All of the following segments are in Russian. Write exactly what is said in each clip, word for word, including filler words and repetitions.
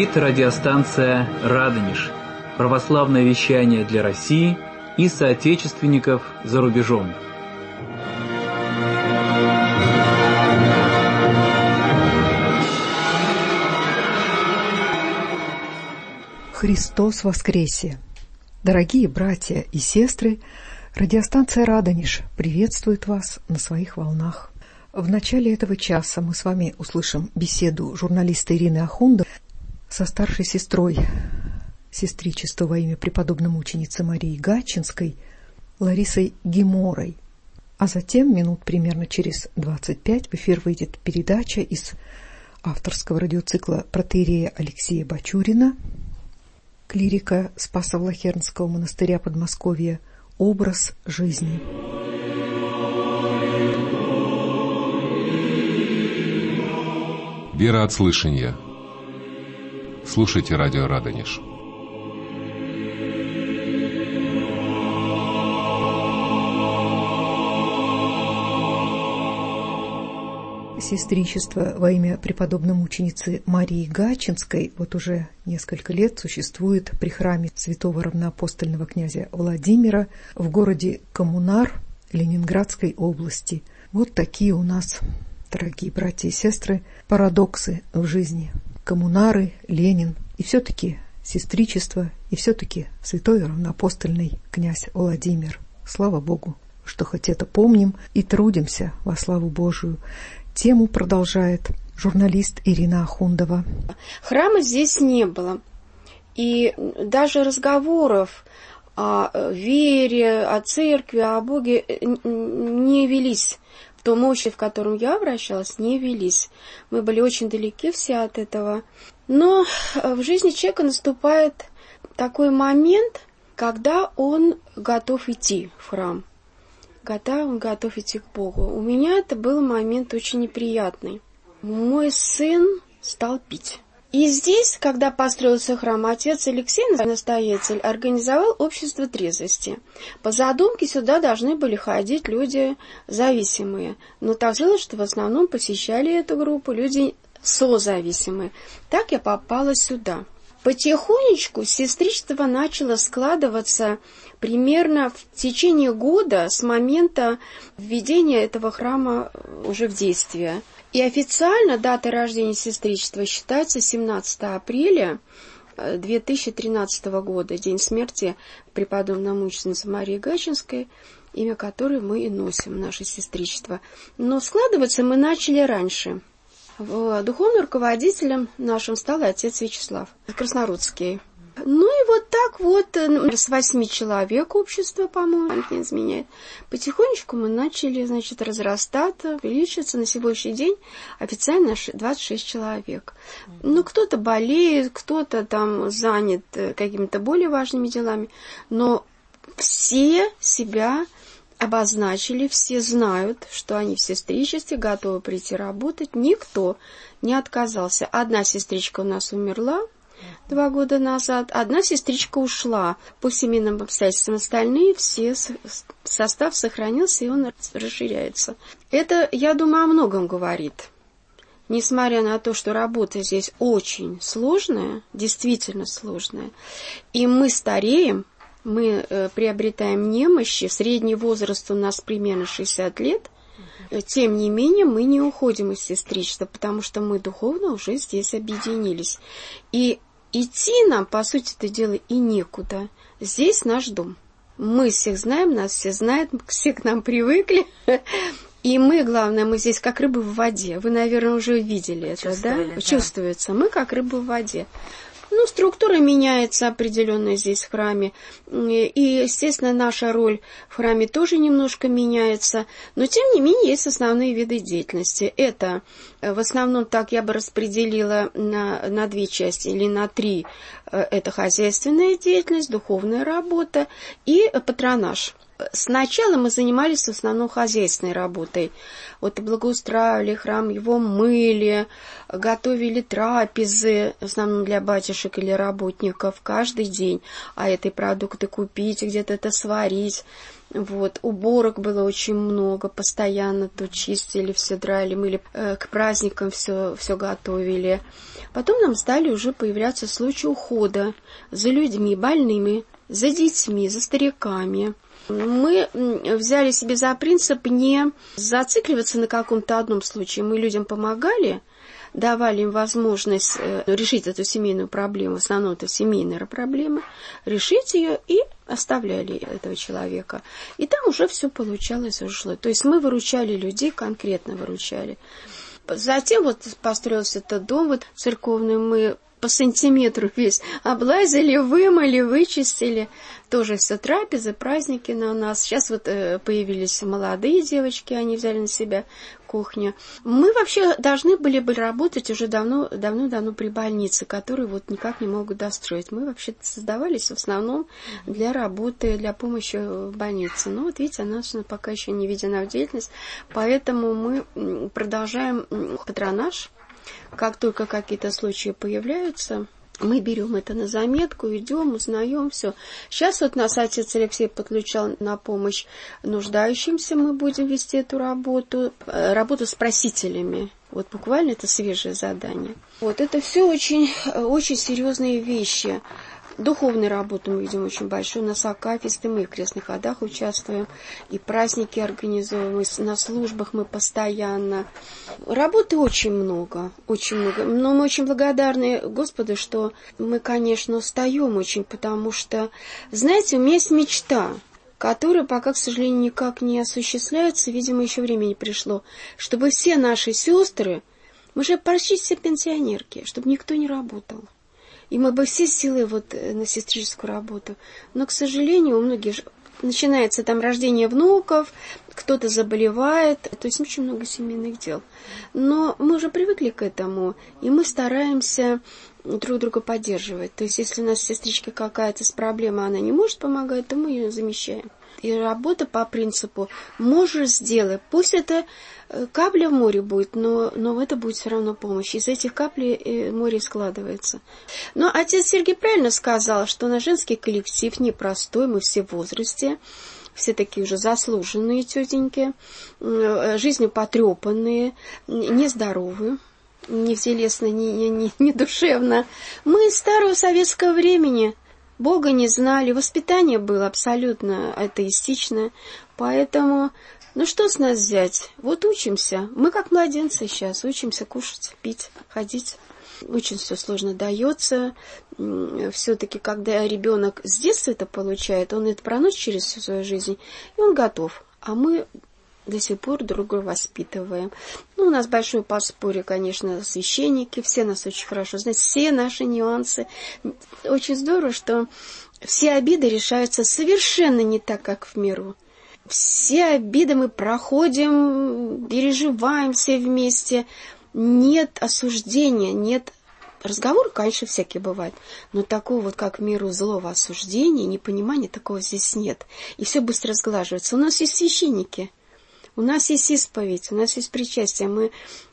Говорит радиостанция «Радонеж». Православное вещание для России и соотечественников за рубежом. Христос воскресе! Дорогие братья и сестры, радиостанция «Радонеж» приветствует вас на своих волнах. В начале этого часа мы с вами услышим беседу журналиста Ирины Ахундовой со старшей сестрой сестричества во имя преподобной мученицы Марии Гатчинской Ларисой Геморой. А затем, минут примерно через двадцать пять, в эфир выйдет передача из авторского радиоцикла протоиерея Алексея Бачурина, клирика Спасо-Влахернского монастыря Подмосковья, «Образ жизни». Вера от слышания. Слушайте радио «Радонеж». Сестричество во имя преподобной мученицы Марии Гатчинской вот уже несколько лет существует при храме святого равноапостольного князя Владимира в городе Коммунар Ленинградской области. Вот такие у нас, дорогие братья и сестры, парадоксы в жизни. Коммунары, Ленин, и все-таки сестричество, и все-таки святой равноапостольный князь Владимир. Слава Богу, что хоть это помним и трудимся во славу Божию. Тему продолжает журналист Ирина Ахундова. Храма здесь не было. И даже разговоров о вере, о церкви, о Боге не велись. В том обществе, в котором я обращалась, не велись. Мы были очень далеки все от этого. Но в жизни человека наступает такой момент, когда он готов идти в храм. Когда он готов идти к Богу. У меня это был момент очень неприятный. Мой сын стал пить. И здесь, когда построился храм, отец Алексей, настоятель, организовал общество трезвости. По задумке сюда должны были ходить люди зависимые. Но так было, что в основном посещали эту группу люди созависимые. Так я попала сюда. Потихонечку сестричество начало складываться примерно в течение года с момента введения этого храма уже в действие. И официально дата рождения сестричества считается семнадцатого апреля две тысячи тринадцатого года, день смерти преподобной мученицы Марии Гатчинской, имя которой мы и носим, наше сестричество. Но складываться мы начали раньше. Духовным руководителем нашим стал отец Вячеслав Краснорудский. Ну и вот так вот, с восьми человек общество, по-моему, не изменяет. Потихонечку мы начали, значит, разрастаться, увеличиваться. На сегодняшний день официально двадцать шесть человек. Ну, кто-то болеет, кто-то там занят какими-то более важными делами. Но все себя обозначили, все знают, что они в сестричестве готовы прийти работать. Никто не отказался. Одна сестричка у нас умерла два года назад, одна сестричка ушла по семейным обстоятельствам. Остальные все, состав сохранился, и он расширяется. Это, я думаю, о многом говорит. Несмотря на то, что работа здесь очень сложная, действительно сложная, и мы стареем, мы э, приобретаем немощи, средний возраст у нас примерно шестьдесят лет, тем не менее мы не уходим из сестричества, потому что мы духовно уже здесь объединились. И идти нам, по сути это дело, и некуда. Здесь наш дом. Мы всех знаем, нас все знают, все к нам привыкли. И мы, главное, мы здесь как рыбы в воде. Вы, наверное, уже видели это, да? да? Чувствуется. Мы как рыбы в воде. Ну, структура меняется определенно здесь в храме. И, естественно, наша роль в храме тоже немножко меняется. Но, тем не менее, есть основные виды деятельности. Это, в основном, так я бы распределила на, на две части или на три. Это хозяйственная деятельность, духовная работа и патронаж. сначала мы занимались в основном хозяйственной работой. Вот благоустраивали храм, его мыли, готовили трапезы, в основном для батюшек или работников каждый день. А эти продукты купить, где-то это сварить. Вот. Уборок было очень много, постоянно тут чистили, все драли, мыли, э, к праздникам все, все готовили. Потом нам стали уже появляться случаи ухода за людьми больными, за детьми, за стариками. Мы взяли себе за принцип не зацикливаться на каком-то одном случае. Мы людям помогали, давали им возможность решить эту семейную проблему, в основном это семейная проблема, решить ее и оставляли этого человека. И там уже все получалось, уже шло. То есть мы выручали людей, конкретно выручали. Затем вот построился этот дом вот церковный, мы по сантиметру весь облазили, вымыли, вычистили. Тоже все трапезы, праздники на нас. Сейчас вот э, появились молодые девочки, они взяли на себя кухню. Мы вообще должны были бы работать уже давно, давно-давно при больнице, которую вот никак не могут достроить. Мы вообще создавались в основном для работы, для помощи в больнице. Но вот видите, она пока еще не введена в деятельность, поэтому мы продолжаем патронаж. Как только какие-то случаи появляются, мы берем это на заметку, идем, узнаем все. Сейчас вот нас отец Алексей подключал на помощь нуждающимся, мы будем вести эту работу, работу с просителями. Вот буквально это свежее задание. Вот это все очень, очень серьезные вещи. Духовную работу мы ведем очень большую, у нас акафисты, мы в крестных ходах участвуем, и праздники организуем, и на службах мы постоянно. Работы очень много, очень много. Но мы очень благодарны Господу, что мы, конечно, устаем очень, потому что, знаете, у меня есть мечта, которая пока, к сожалению, никак не осуществляется, видимо, еще время не пришло, чтобы все наши сестры, мы же почти все пенсионерки, чтобы никто не работал. И мы бы все силы вот на сестрическую работу. Но, к сожалению, у многих начинается там рождение внуков, кто-то заболевает. То есть очень много семейных дел. Но мы уже привыкли к этому, и мы стараемся друг друга поддерживать. То есть если у нас сестричка какая-то с проблемой, она не может помогать, то мы ее замещаем. И работа по принципу «можешь сделать». Пусть это капля в море будет, но, но это будет все равно помощь. Из этих каплей море складывается. Но отец Сергей правильно сказал, что наш женский коллектив непростой, мы все в возрасте, все такие уже заслуженные тетеньки, жизнью потрепанные, нездоровые. Ни телесно, ни, ни, ни, ни душевно. Мы из старого советского времени. Бога не знали, воспитание было абсолютно атеистичное, поэтому, ну что с нас взять? Вот учимся, мы как младенцы сейчас, учимся кушать, пить, ходить. Очень все сложно дается, все-таки, когда ребенок с детства это получает, он это проносит через всю свою жизнь, и он готов, а мы до сих пор друг друга воспитываем. Ну, у нас большое подспорье, конечно, священники, все нас очень хорошо знают, все наши нюансы. Очень здорово, что все обиды решаются совершенно не так, как в миру. Все обиды мы проходим, переживаем все вместе. Нет осуждения, нет разговоры, конечно, всякие бывают, но такого вот, как в миру, злого осуждения, непонимания, такого здесь нет. И все быстро сглаживается. У нас есть священники. У нас есть исповедь, у нас есть причастие. Мы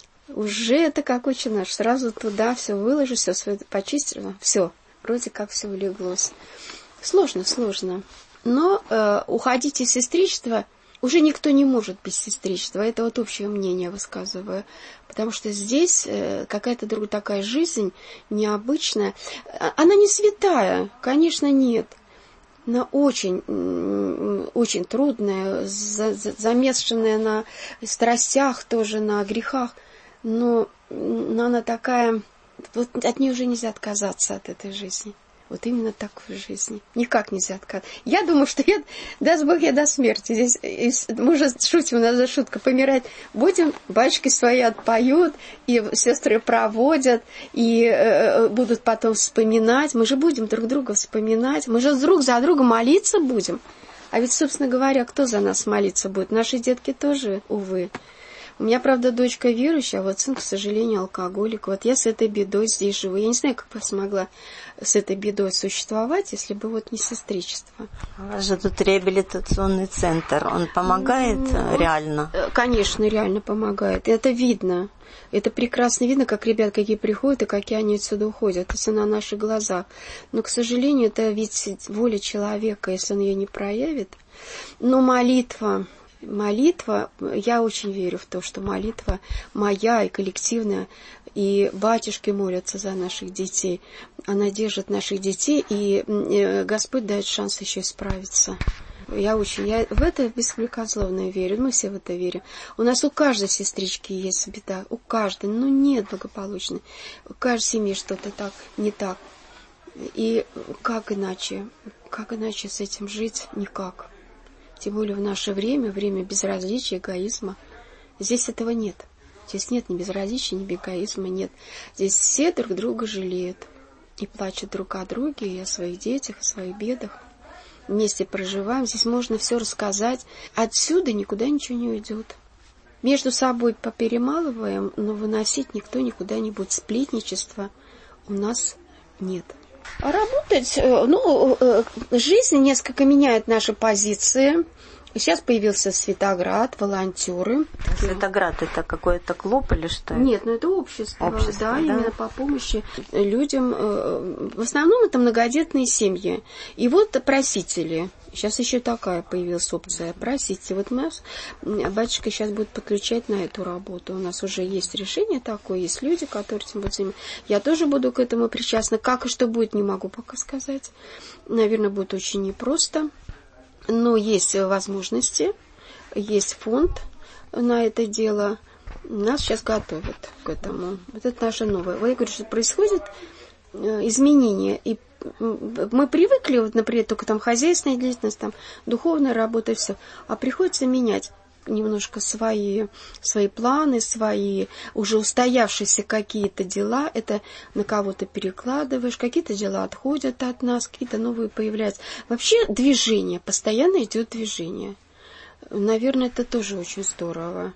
уже, это как отче наш, сразу туда все выложишь, все свое почистила, все, вроде как все улеглось. Сложно, сложно. Но э, уходить из сестричества уже никто не может без сестричества. Это вот общее мнение высказываю. Потому что здесь э, какая-то другая такая жизнь необычная. Она не святая, конечно, нет. Она очень, очень трудная, замешанная на страстях, тоже на грехах, но, но она такая, вот от нее уже нельзя отказаться, от этой жизни. Вот именно такой жизни. Никак нельзя отказаться. Я думаю, что я, даст Бог, я до смерти. Здесь мы уже шутим, у нас за шутка, помирать будем, батюшки свои отпоют, и сестры проводят, и э, будут потом вспоминать. Мы же будем друг друга вспоминать. Мы же друг за друга молиться будем. А ведь, собственно говоря, кто за нас молиться будет? Наши детки тоже, увы. У меня, правда, дочка верующая, а вот сын, к сожалению, алкоголик. Вот я с этой бедой здесь живу. Я не знаю, как бы я смогла с этой бедой существовать, если бы вот не сестричество. У вас же тут реабилитационный центр. Он помогает ну, реально? Конечно, реально помогает. Это видно. Это прекрасно видно, как ребят какие приходят и какие они отсюда уходят. Это на наших глазах. Но, к сожалению, это ведь воля человека, если он ее не проявит. Но молитва... Молитва, я очень верю в то, что молитва моя и коллективная, и батюшки молятся за наших детей, она держит наших детей, и Господь дает шанс еще исправиться. Я очень, я в это беспрекословно верю, мы все в это верим. У нас у каждой сестрички есть беда, у каждой, ну нет благополучной, у каждой семьи что-то так, не так. И как иначе, как иначе с этим жить? Никак. Тем более в наше время, время безразличия, эгоизма. Здесь этого нет. Здесь нет ни безразличия, ни эгоизма, нет. Здесь все друг друга жалеют. И плачут друг о друге, и о своих детях, о своих бедах. Вместе проживаем. Здесь можно все рассказать. Отсюда никуда ничего не уйдет. Между собой поперемалываем, но выносить никто никуда не будет. Сплетничества у нас нет. А работать, ну, жизнь несколько меняет наши позиции. Сейчас появился Светоград, волонтеры. Светоград это какой-то клуб или что? Нет, ну это общество, общество да, да, именно по помощи людям. В основном это многодетные семьи. И вот просители. Сейчас еще такая появилась опция просите. Вот нас батюшка сейчас будет подключать на эту работу. У нас уже есть решение такое, есть люди, которые этим будут заниматься. Я тоже буду к этому причастна. Как и что будет, не могу пока сказать. Наверное, будет очень непросто. Но есть возможности, есть фонд на это дело. Нас сейчас готовят к этому. Вот это наше новое. Я говорю, что происходит изменения. И мы привыкли, вот, например, только там хозяйственная деятельность, там духовная работа и все. А приходится менять немножко свои, свои планы, свои уже устоявшиеся какие-то дела. Это на кого-то перекладываешь, какие-то дела отходят от нас, какие-то новые появляются. Вообще движение, постоянно идет движение. Наверное, это тоже очень здорово.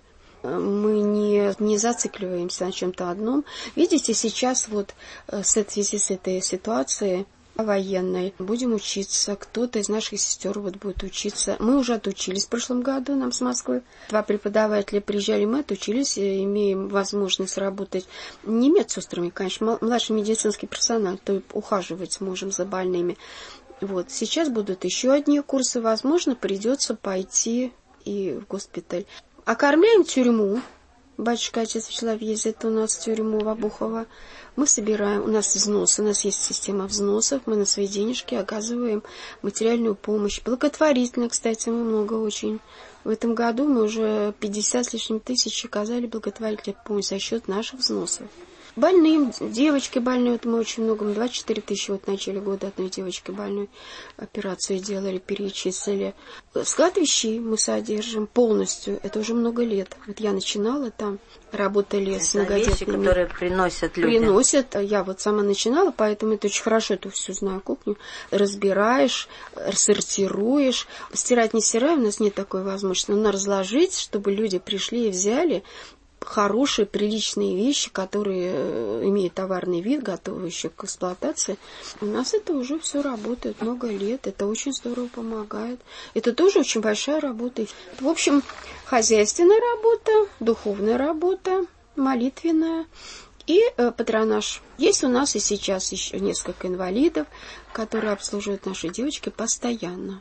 Мы не, не зацикливаемся на чем-то одном. Видите, сейчас вот в связи с этой ситуацией военной будем учиться. Кто-то из наших сестер вот будет учиться. Мы уже отучились в прошлом году, нам с Москвы. Два преподавателя приезжали, мы отучились, имеем возможность работать не медсестрами, конечно, младший медицинский персонал, то ухаживать можем за больными. Вот. Сейчас будут еще одни курсы, возможно, придется пойти и в госпиталь. Окормляем тюрьму. Батюшка, отец Вячеслав ездит у нас в тюрьму в Обухово. Мы собираем, у нас взносы, у нас есть система взносов, мы на свои денежки оказываем материальную помощь. Благотворительно, кстати, мы много очень. В этом году мы уже пятьдесят с лишним тысяч оказали благотворительную помощь за счет наших взносов. Больным, девочки больные, вот мы очень много, мы двадцать четыре тысячи вот в начале года одной девочки больной операцию делали, перечислили. Склад вещей мы содержим полностью, это уже много лет. Вот я начинала там, работали это с многодетными. Вещи, которые приносят люди. Приносят, я вот сама начинала, поэтому это очень хорошо, эту всю знаю кухню. Разбираешь, сортируешь. Стирать не стираем, у нас нет такой возможности, но разложить, чтобы люди пришли и взяли хорошие, приличные вещи, которые имеют товарный вид, готовы еще к эксплуатации. У нас это уже все работает много лет. Это очень здорово помогает. Это тоже очень большая работа. В общем, хозяйственная работа, духовная работа, молитвенная и э, патронаж. Есть у нас и сейчас еще несколько инвалидов, которые обслуживают наши девочки постоянно.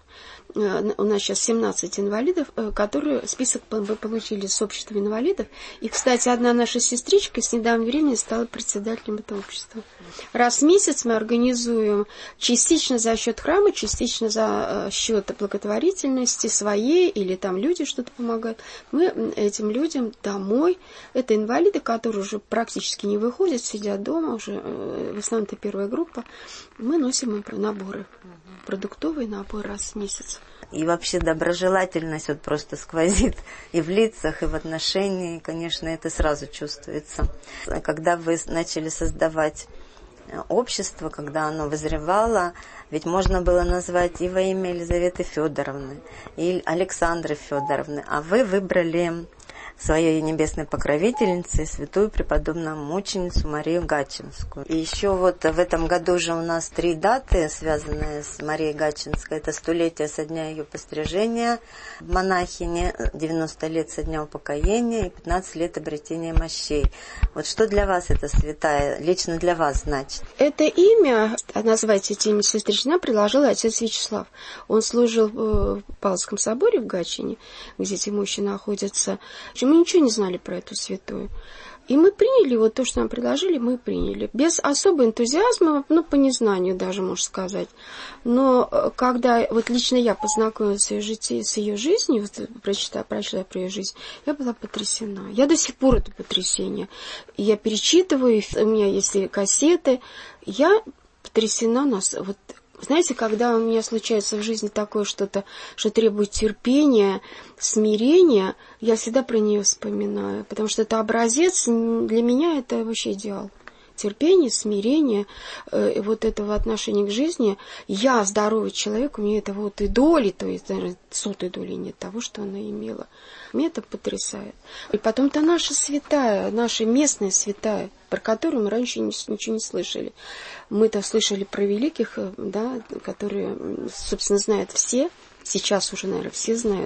У нас сейчас семнадцать инвалидов, которые список вы получили с общества инвалидов. И, кстати, одна наша сестричка с недавнего времени стала председателем этого общества. Раз в месяц мы организуем частично за счет храма, частично за счет благотворительности своей, или там люди что-то помогают. Мы этим людям домой, это инвалиды, которые уже практически не выходят, сидят дома, уже в основном это первая группа, мы носим им наборы, продуктовый набор раз в месяц. И вообще доброжелательность вот просто сквозит и в лицах, и в отношении, конечно, это сразу чувствуется. Когда вы начали создавать общество, когда оно вызревало, ведь можно было назвать и во имя Елизаветы Федоровны, и Александры Федоровны, а вы выбрали своей небесной покровительницей, святую преподобную мученицу Марию Гатчинскую. И еще вот в этом году же у нас три даты, связанные с Марией Гатчинской. Это столетие со дня ее пострижения в монахине, девяносто лет со дня упокоения и пятнадцать лет обретения мощей. Вот что для вас это святая, лично для вас значит? Это имя, назвать это имя Сестрична предложил отец Вячеслав. Он служил в Павловском соборе в Гатчине, где эти мощи находятся. Мы ничего не знали про эту святую. И мы приняли вот то, что нам предложили, мы приняли. Без особого энтузиазма, ну, по незнанию даже, можно сказать. Но когда вот лично я познакомилась с ее, житием, с ее жизнью, вот, прочитала, прочитала про ее жизнь, я была потрясена. Я до сих пор это потрясение. Я перечитываю, у меня есть и кассеты. Я потрясена нас. Вот, знаете, когда у меня случается в жизни такое что-то, что требует терпения, смирения, я всегда про нее вспоминаю, потому что это образец, для меня это вообще идеал. Терпение, смирение, э, вот этого отношения к жизни. Я здоровый человек, у меня это вот и доли, то есть даже сотой доли нет того, что она имела. Меня это потрясает. И потом-то наша святая, наша местная святая, про которую мы раньше ничего не слышали. Мы-то слышали про великих, да, которые, собственно, знают все, сейчас уже, наверное, все знают.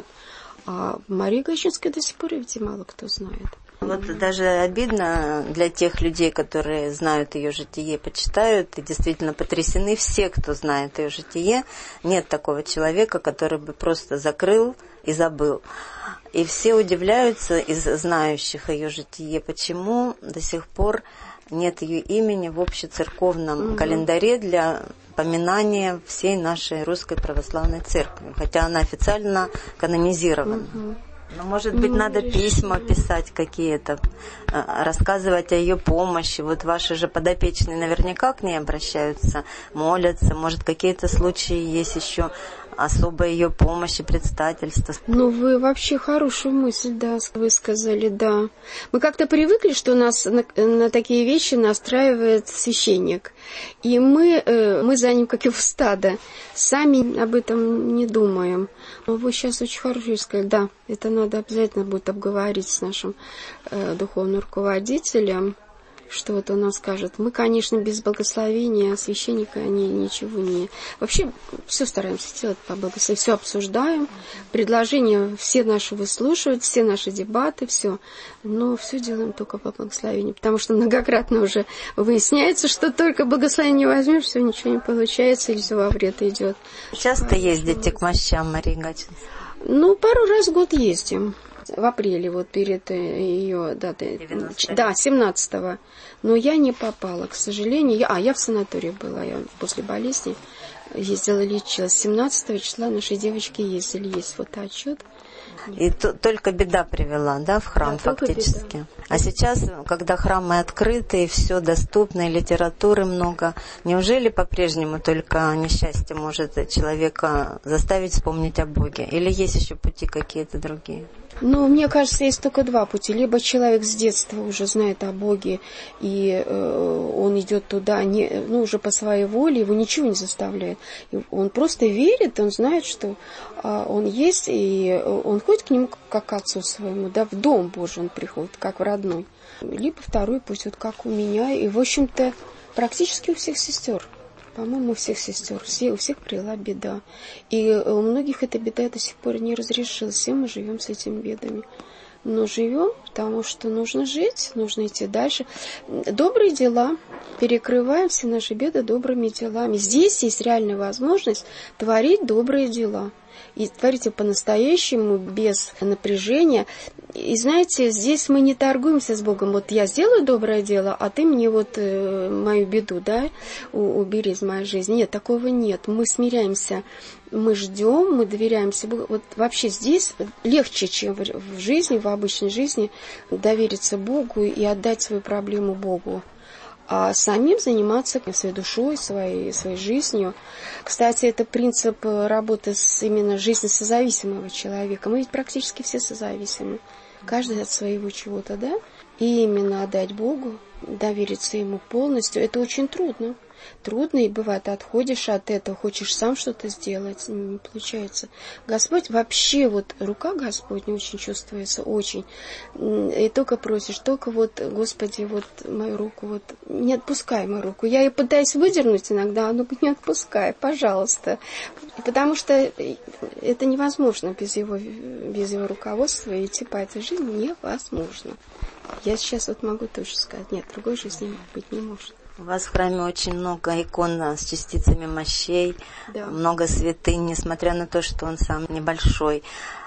А Мария Гатчинская до сих пор ведь мало кто знает. Вот даже обидно для тех людей, которые знают ее житие, почитают, и действительно потрясены все, кто знает ее житие. Нет такого человека, который бы просто закрыл и забыл. И все удивляются из знающих ее житие, почему до сих пор нет ее имени в общецерковном угу. календаре для поминания всей нашей Русской Православной Церкви, хотя она официально канонизирована. Угу. Но, может быть, ну, надо решила. Письма писать какие-то, рассказывать о ее помощи. Вот ваши же подопечные наверняка к ней обращаются, молятся. Может, какие-то случаи есть еще особой ее помощи, предстательства. Ну, вы вообще хорошую мысль, да, высказали, да. Мы как-то привыкли, что нас на, на такие вещи настраивает священник. И мы, э, мы за ним, как его стадо, сами об этом не думаем. Вы сейчас очень хорошо сказали, да, это надо обязательно будет обговорить с нашим э, духовным руководителем, что вот он нам скажет. Мы, конечно, без благословения священника ни, ничего не... Вообще, все стараемся делать по благословению, все обсуждаем, предложения все наши выслушивают, все наши дебаты, все. Но все делаем только по благословению, потому что многократно уже выясняется, что только благословение возьмешь, все, ничего не получается, или все во вред идет. Часто ездите к мощам Марии Гатчинской? Ну, пару раз в год ездим. В апреле, вот перед ее датой, да, семнадцатого. Но я не попала, к сожалению. Я, а, я в санатории была, я после болезни ездила, лечилась. семнадцатого числа наши девочки ездили, есть фотоотчет. И то, только беда привела, да, в храм, да, фактически. А сейчас, когда храмы открыты, и все доступно, и литературы много, неужели по-прежнему только несчастье может человека заставить вспомнить о Боге? Или есть еще пути какие-то другие? Ну, мне кажется, есть только два пути. Либо человек с детства уже знает о Боге, и э, он идет туда, не, ну, уже по своей воле, его ничего не заставляет. И он просто верит, он знает, что э, он есть, и он ходит к нему как к отцу своему, да, в дом Божий он приходит, как в родной. Либо второй путь, вот как у меня, и, в общем-то, практически у всех сестер. По-моему, у всех сестер, все, у всех прила беда. И у многих эта беда до сих пор не разрешилась. Все мы живем с этими бедами. Но живем, потому что нужно жить, нужно идти дальше. Добрые дела. Перекрываем все наши беды добрыми делами. Здесь есть реальная возможность творить добрые дела. И творите по-настоящему, без напряжения. И знаете, здесь мы не торгуемся с Богом. Вот я сделаю доброе дело, а ты мне вот э, мою беду, да, убери из моей жизни. Нет, такого нет. Мы смиряемся, мы ждем, мы доверяемся Богу. Вот вообще здесь легче, чем в жизни, в обычной жизни, довериться Богу и отдать свою проблему Богу. А самим заниматься своей душой, своей, своей жизнью. Кстати, это принцип работы с именно жизнью созависимого человека. Мы ведь практически все созависимы. Каждый от своего чего-то, да? И именно отдать Богу, довериться Ему полностью, это очень трудно. трудно, и бывает, отходишь от этого, хочешь сам что-то сделать, не получается. Господь вообще, вот рука Господня очень чувствуется, очень. И только просишь, только вот, Господи, вот мою руку, вот не отпускай мою руку. Я ее пытаюсь выдернуть иногда, ну не отпускай, пожалуйста. Потому что это невозможно без его, без его руководства, и идти по этой жизни невозможно. Я сейчас вот могу точно сказать, нет, другой жизни быть не может. У вас в храме очень много икон с частицами мощей, да. Много святынь, несмотря на то, что он сам небольшой.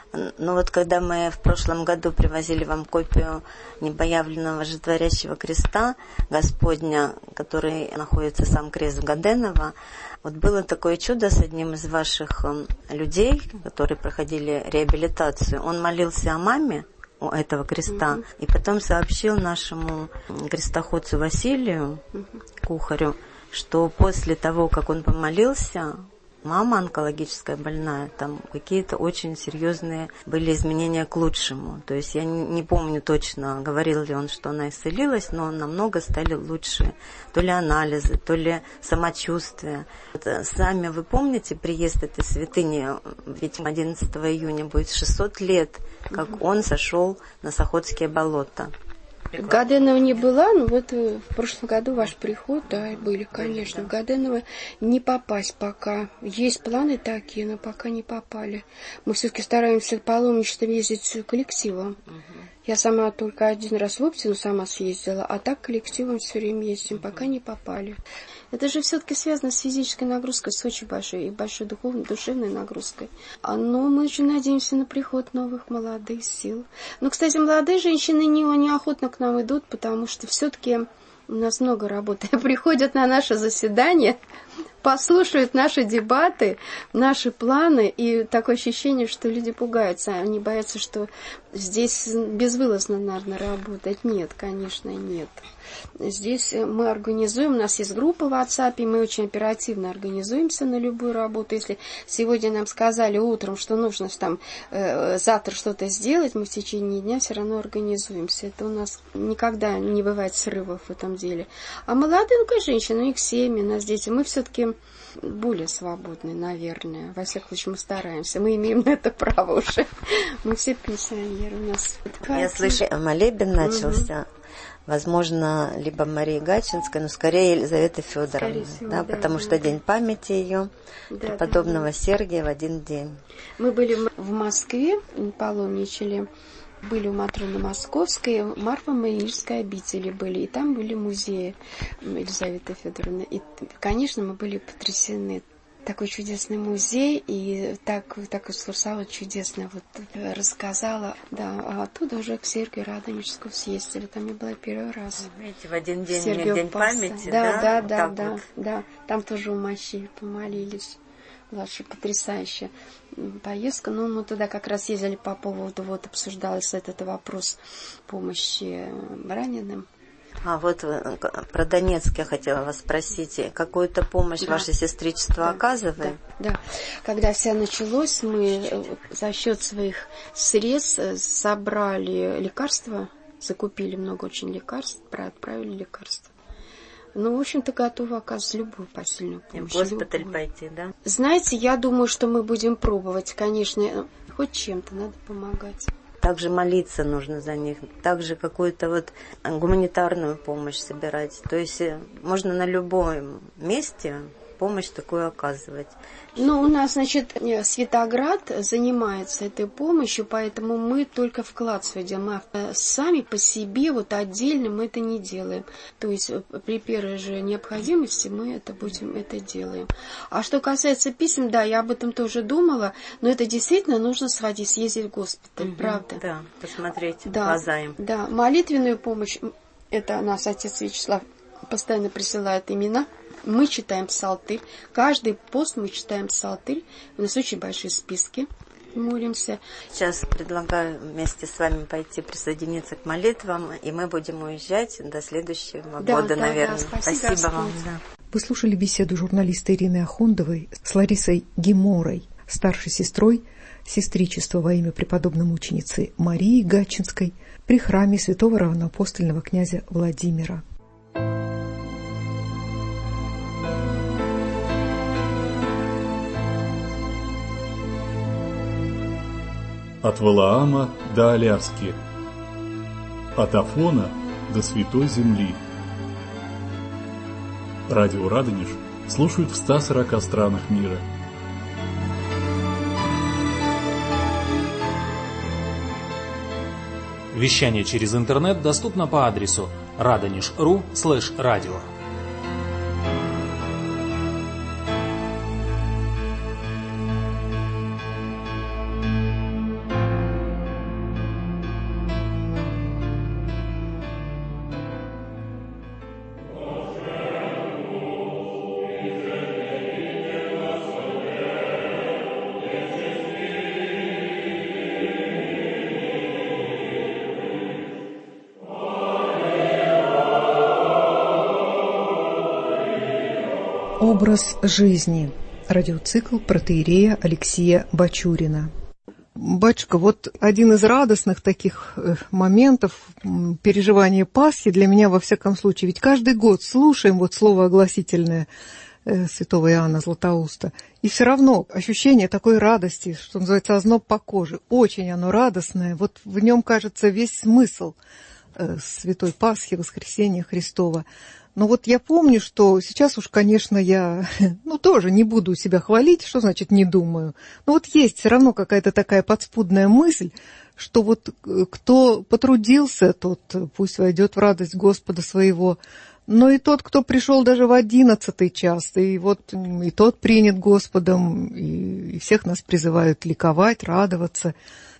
Но вот когда мы в прошлом году привозили вам копию небоявленного животворящего креста Господня, который находится сам крест в Гаденово, вот было такое чудо с одним из ваших людей, которые проходили реабилитацию. Он молился о маме у этого креста, mm-hmm. и потом сообщил нашему крестоходцу Василию, mm-hmm. кухарю, что после того, как он помолился, мама онкологическая больная, там какие-то очень серьезные были изменения к лучшему. То есть я не помню точно, говорил ли он, что она исцелилась, но намного стали лучше. То ли анализы, то ли самочувствие. Вот, сами вы помните приезд этой святыни, ведь одиннадцатого июня будет шестьсот лет, как угу. он сошел на Сахотские болота. В Гаденово не была, но вот в прошлом году ваш приход, да, были, конечно. В Гаденово не попасть пока. Есть планы такие, но пока не попали. Мы все-таки стараемся паломничеством ездить коллективом. Угу. Я сама только один раз в Оптину сама съездила, а так коллективом все время ездим, угу. пока не попали. Это же все-таки связано с физической нагрузкой, с очень большой и большой духовной, душевной нагрузкой. Но мы очень надеемся на приход новых молодых сил. Но, кстати, молодые женщины не, неохотно к нам идут, потому что все-таки у нас много работы. Приходят на наше заседание, послушают наши дебаты, наши планы, и такое ощущение, что люди пугаются. Они боятся, что здесь безвылазно надо работать. Нет, конечно, нет. Здесь мы организуем, у нас есть группа в WhatsApp, и мы очень оперативно организуемся на любую работу. Если сегодня нам сказали утром, что нужно там э, завтра что-то сделать, мы в течение дня все равно организуемся. Это у нас никогда не бывает срывов в этом деле. А молодым, конечно, женщины, у них семьи, у нас дети, мы все-таки более свободны, наверное. Во всяком случае, мы стараемся. Мы имеем на это право уже. Мы все пенсионеры. У нас Я слышу, молебен начался. Угу. Возможно, либо Мария Гатчинская, но скорее Елизавета Федоровна, всего, да, да, потому да, что да. День памяти ее, да, подобного да, да. Сергия в один день. Мы были в Москве, паломничали, были у Матроны Московской, Марфа-Мариинской обители были, и там были музеи Елизаветы Федоровны. И, конечно, мы были потрясены. Такой чудесный музей, и так, так экскурсовод чудесно вот рассказала. Да, а оттуда уже к Сергию Радонежскому съездили. Там я была первый раз. Видите, в один день Сергию день Паса. Памяти, да? Да, да, да, вот да, вот. да. Там тоже у мощей помолились. Вообще потрясающая поездка. Ну, мы туда как раз ездили по поводу, вот обсуждался этот вопрос помощи раненым. А вот про Донецк я хотела вас спросить. Какую-то помощь да. ваше сестричество да. оказывает? Да, да. Когда все началось, мы за счет своих средств собрали лекарства, закупили много очень лекарств, отправили лекарства. Ну, в общем-то, готовы оказывать любую посильную помощь. В госпиталь любую. Пойти, да? Знаете, я думаю, что мы будем пробовать, конечно, хоть чем-то надо помогать. Также молиться нужно за них, также какую-то вот гуманитарную помощь собирать. То есть можно на любом месте помощь такую оказывать. Ну, у нас, значит, Светоград занимается этой помощью, поэтому мы только вклад свой делаем. Мы сами по себе, вот отдельно мы это не делаем. То есть при первой же необходимости мы это будем, это делаем. А что касается писем, да, я об этом тоже думала, но это действительно нужно сходить, съездить в госпиталь, угу, правда? Да, посмотреть да, глаза им. Да, молитвенную помощь, это нас отец Вячеслав постоянно присылает имена. Мы читаем псалтырь. Каждый пост мы читаем псалтырь. У нас очень большие списки. Молимся. Сейчас предлагаю вместе с вами пойти присоединиться к молитвам, и мы будем уезжать до следующего да, года, да, наверное. Да, спасибо спасибо вам. Да. Вы слушали беседу журналиста Ирины Ахондовой с Ларисой Геморой, старшей сестрой сестричества во имя преподобной мученицы Марии Гатчинской при храме святого равноапостольного князя Владимира. от Валаама до Аляски, от Афона до Святой Земли. Радио Радонеж слушают в ста сорока странах мира. Вещание через интернет доступно по адресу радонеж.ру слэш радио. Образ жизни. Радиоцикл протоиерея Алексия Бачурина. Батюшка, вот один из радостных таких моментов переживания Пасхи для меня, во всяком случае, ведь каждый год слушаем вот слово огласительное святого Иоанна Златоуста, и все равно ощущение такой радости, что называется озноб по коже, очень оно радостное, вот в нем, кажется, весь смысл Святой Пасхи, Воскресения Христова. Но вот я помню, что сейчас уж, конечно, я, ну, тоже не буду себя хвалить, что значит не думаю. Но вот есть все равно какая-то такая подспудная мысль, что вот кто потрудился, тот пусть войдет в радость Господа своего. Но и тот, кто пришел даже в одиннадцатый час, и вот и тот принят Господом, и, и всех нас призывают ликовать, радоваться.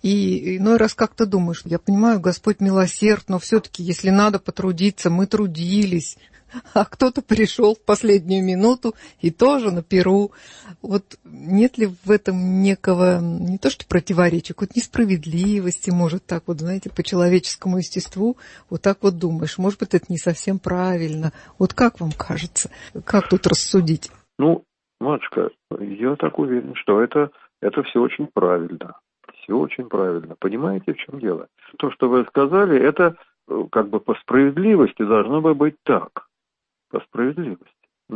И иной раз как-то думаешь, я понимаю, Господь милосерд, но все-таки, если надо потрудиться, мы трудились. А кто-то пришел в последнюю минуту и тоже на перу. Вот нет ли в этом некого, не то что противоречия, какой-то несправедливости, может, так вот, знаете, по человеческому естеству, вот так вот думаешь. Может быть, это не совсем правильно. Вот как вам кажется? Как тут рассудить? Ну, матушка, я так уверен, что это, это все очень правильно. Все очень правильно. Понимаете, в чем дело? То, что вы сказали, это как бы по справедливости должно бы быть так. По справедливости.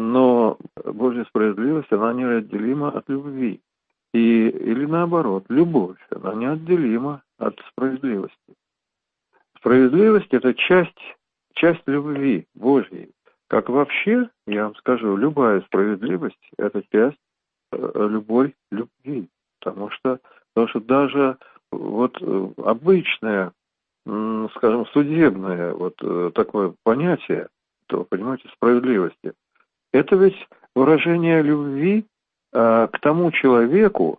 Но Божья справедливость, она неотделима от любви. И, или наоборот, любовь, она неотделима от справедливости. Справедливость – это часть, часть любви Божьей. Как вообще, я вам скажу, любая справедливость – это часть любой любви. Потому что, потому что даже вот обычное, скажем, судебное вот такое понятие, то, понимаете, справедливости. Это ведь выражение любви э, к тому человеку,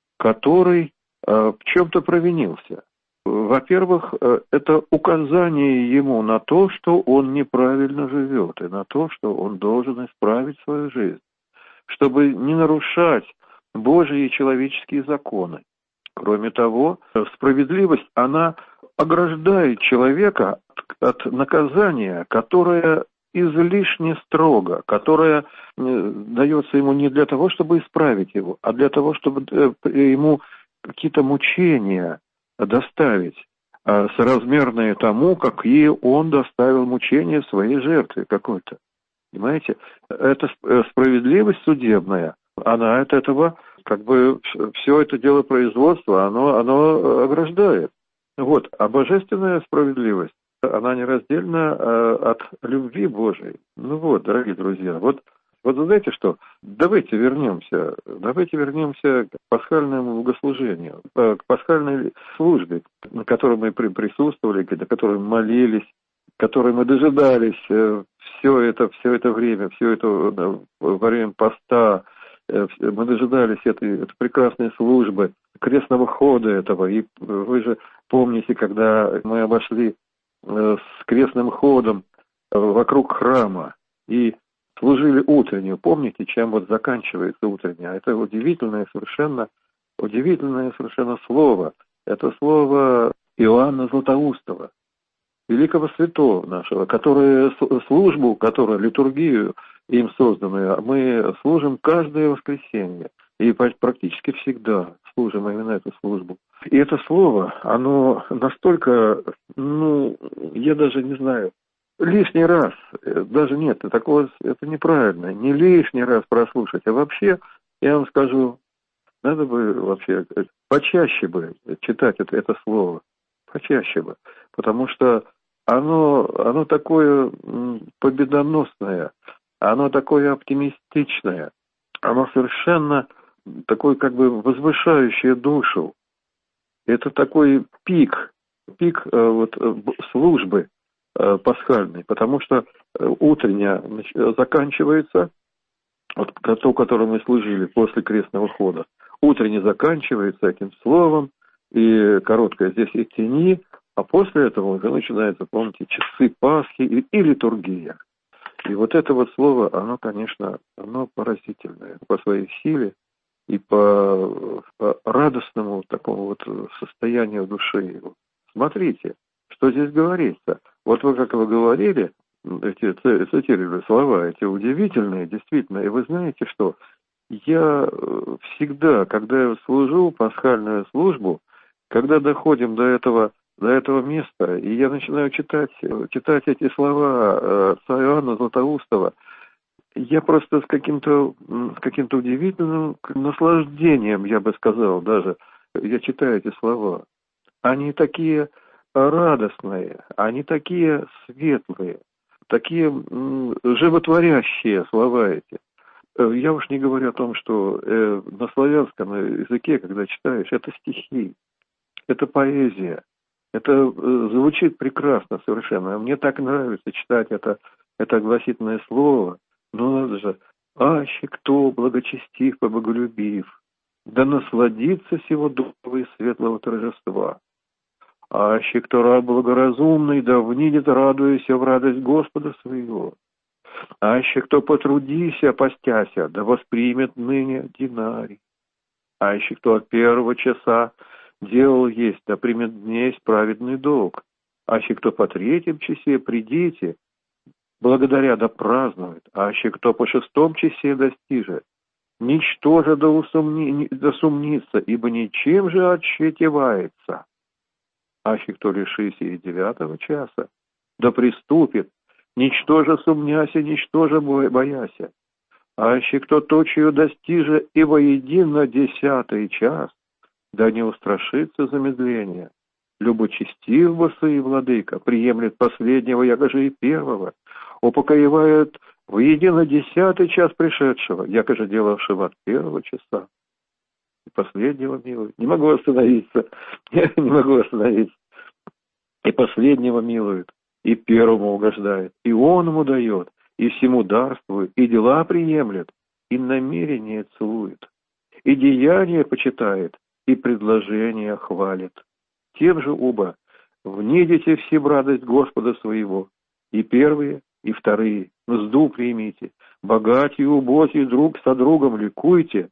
который э, в чем-то провинился. Во-первых, э, это указание ему на то, что он неправильно живет, и на то, что он должен исправить свою жизнь, чтобы не нарушать Божьи и человеческие законы. Кроме того, справедливость, она ограждает человека от, от наказания, которое излишне строго, которое э, дается ему не для того, чтобы исправить его, а для того, чтобы э, ему какие-то мучения доставить, э, соразмерные тому, какие он доставил мучения своей жертве какой-то. Понимаете? Это справедливость судебная, она от этого, как бы, все это дело производства, оно, оно ограждает. Вот. А божественная справедливость, она нераздельна э, от любви Божией. Ну вот, дорогие друзья, вот, вот знаете что, давайте вернемся, давайте вернемся к пасхальному богослужению, к пасхальной службе, на которой мы присутствовали, на которой мы молились, которой мы дожидались э, все это, все это время, все это э, во время поста, э, мы дожидались этой, этой прекрасной службы, крестного хода этого, и вы же помните, когда мы обошли с крестным ходом вокруг храма и служили утреннюю. Помните, чем вот заканчивается утренняя? Это удивительное совершенно, удивительное совершенно слово. Это слово Иоанна Златоустова, великого святого нашего, который, службу, которую, литургию им созданную, мы служим каждое воскресенье. И практически всегда служим именно эту службу. И это слово, оно настолько, ну, я даже не знаю, лишний раз, даже нет, такого, это неправильно, не лишний раз прослушать, а вообще, я вам скажу, Надо бы вообще почаще бы читать это, это слово. Почаще бы. Потому что оно, оно такое победоносное, оно такое оптимистичное, оно совершенно такое как бы возвышающее душу. Это такой пик, пик э, вот, службы э, пасхальной, потому что утренняя заканчивается, вот то, которое мы служили после крестного хода, утренне заканчивается этим словом, и короткое здесь и тени, а после этого уже начинается, помните, часы Пасхи и, и литургия. И вот это вот слово, оно, конечно, оно поразительное по своей силе и по, по радостному такому вот состоянию души его. Смотрите, что здесь говорится. Вот вы, как вы говорили, эти цитировали слова, эти удивительные, действительно, и вы знаете, что я всегда, когда я служу пасхальную службу, когда доходим до этого, до этого места, и я начинаю читать, читать эти слова отца Иоанна Златоустова, я просто с каким-то, с каким-то удивительным наслаждением, я бы сказал, даже, я читаю эти слова. Они такие радостные, они такие светлые, такие животворящие слова эти. Я уж не говорю о том, что э, на славянском языке, когда читаешь, это стихи, это поэзия, это э, звучит прекрасно совершенно. Мне так нравится читать это, это огласительное слово. Но надо же, аще кто благочестив и боголюбив, да насладится сего доброго и светлого торжества. Аще кто раб благоразумный, да внидит, радуяся в радость Господа своего. Аще кто потрудися, постяся, да воспримет ныне динарий. Аще кто от первого часа делал есть, да примет днесь праведный долг. Аще кто по третьем часе придите, благодаря да празднует. Аще кто по шестом часе достижет, ничтоже да, усомни, да сумнится, ибо ничем же отщетевается. Аще кто лишися и девятого часа, да приступит, ничтоже сумняся, ничтоже бояся. Аще кто точию достиже и воедино десятый час, да не устрашится замедления. Любочестив босый владыка, приемлет последнего, якоже и первого, упокоивает воедино десятый час пришедшего, якоже делавшего от первого часа. И последнего милует. Не могу остановиться, я не могу остановиться. И последнего милует, и первому угождает, и он ему дает, и всему дарствует, и дела приемлет, и намерение целует, и деяния почитает, и предложения хвалит. Тем же оба внидите все в радость Господа своего, и первые, и вторые, мзду примите, богатые и убогие друг со другом ликуйте,